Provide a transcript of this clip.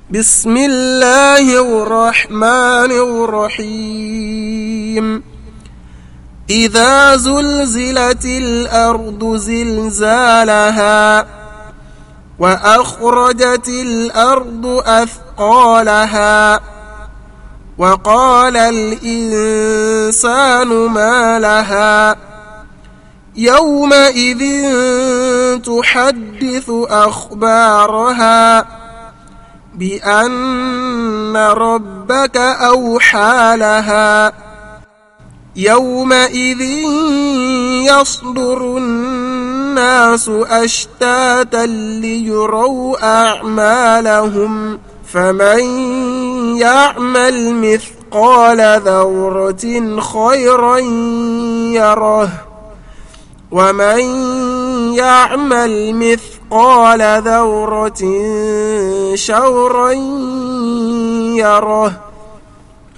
بسم الله الرحمن الرحيم إذا زلزلت الأرض زلزالها وأخرجت الأرض أثقالها وقال الإنسان ما لها يومئذ تحدث أخبارها بأن ربك أوحى لها يومئذ يصدر الناس أشتاتا ليروا أعمالهم فمن يعمل مثقال ذرة خيرا يره ومن يعمل مثقال ذرة شرا يره